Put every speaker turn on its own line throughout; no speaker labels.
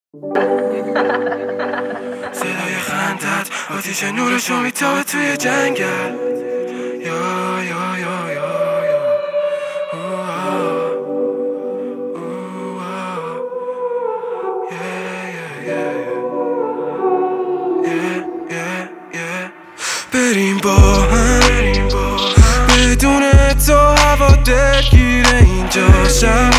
صدای خندت آتیش نورشو میتابه توی جنگل. یا یا یا یا بریم با هم بدون تو هوا دلگیره اینجا شب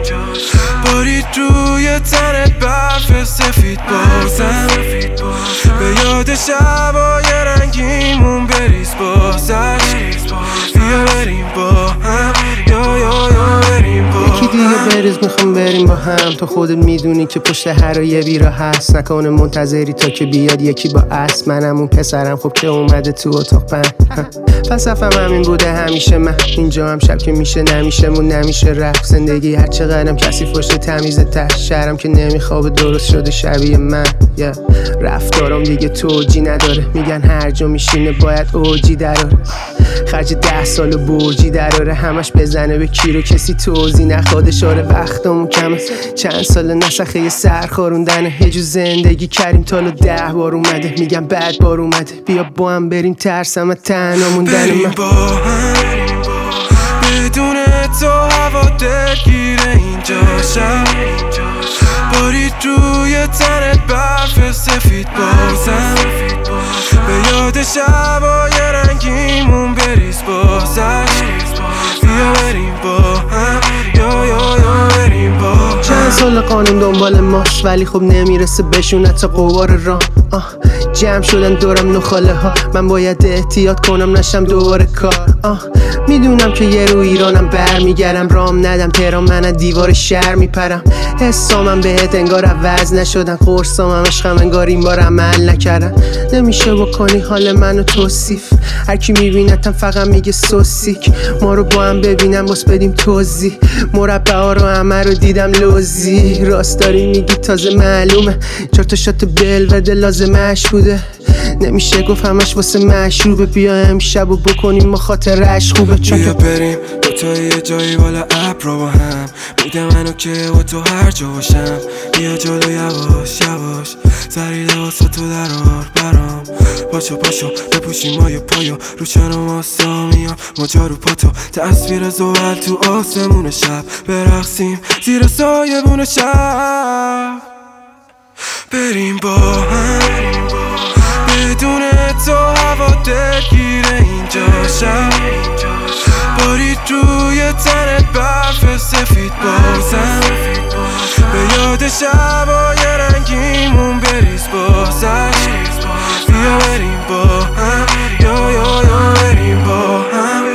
بارید روی تنت برف سفید بازم به یاد شبای رنگیمون بریز بازش. بیا بریم با هم یا یا یا بریم با هم.
یکی دیگه بریز میخوام بریم با هم. تو خودت میدونی که پشت هر یه بیرا هست. نکنه منتظری تا که بیاد یکی با اسب. منم اون پسرم خب که اومده تو اتاق فلسفم همین بوده همیشه. من اینجا هم شب که میشه نمیشه مون نمیشه رفت. زندگی هر چقدرم کسی فشت تمیزه ته. شهرم که نمیخوابه درست شده شبیه من. رفتارم دیگه توجی نداره. میگن هر جا میشینه باید اوجی دراره. خرج 10 سال برجی دراره. همش بزنه به کی رو کسی توضیح نخواد. اشاره وقتمون کمه. چند سال نسخه یه سر خوروندنه. یه جو زندگی کردیم تالو 10 بار اومده. میگم بعد بار اومده. بیا با هم بریم ترسم تنها موندن من.
بریم با هم بدون تو هوا دلگیره اینجا شب بارید روی تنت برف سفید بازم به یاد شبای رنگیمون بریز بازش. بیا بریم با هم یا یا یا بریم با هم.
چند سال قانون دنبال ماش ولی خب نمیرسه بشونه تا قوار راه. جمع شدن دورم نخاله ها. من باید احتیاط کنم نشم دوباره کار. میدونم که یه رو ایرانم برمیگردم. رام ندم تهران من از دیوار شهر میپرم. حسامم بهت انگار عوض نشدن. قرصامم عشقم انگار این بار عمل نکردن. نمیشه بکنی حال منو توصیف. هر کی میبینتم فقط میگه سوسیک. ما رو با هم ببینم باز بدیم توضیح. مربع ها رو همه رو دیدم لوزی. راست داری میگی تازه معلومه. 4 تا شات بلوده لازمش بوده. نمیشه گفت همش واسه مشروبه. بیا امشب و بکنیم ما خاطرش خوبه.
بیا بریم دوتا یه جایی بالا ابرا با هم. میده منو که با تو هر جا باشم. بیا جلو یواش یواش سری لباسا تو درار برام. پاشو پاشو بپوشیم مایه پایو رو چنم آسامیام. مجا رو پاتو تصویر زوال تو آسمون شب. برقصیم زیر سایبون شب. بریم با هم بدون تو هوا دلگیره اینجا شب بارید روی تنت برف سفید بازم به یاد شبای رنگیمون بریز بازش. بیا بریم با هم یا یا یا بریم با هم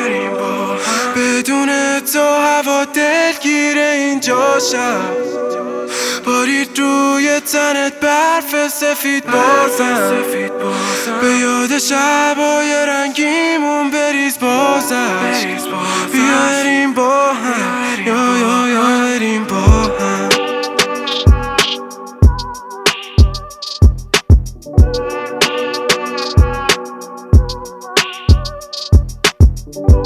بدون تو هوا دلگیره اینجا شب بارید روی تنت برف سفید بازم به یاد شبای رنگیمون بریز بازش. بیا بریم با هم یا یا یا بریم با هم.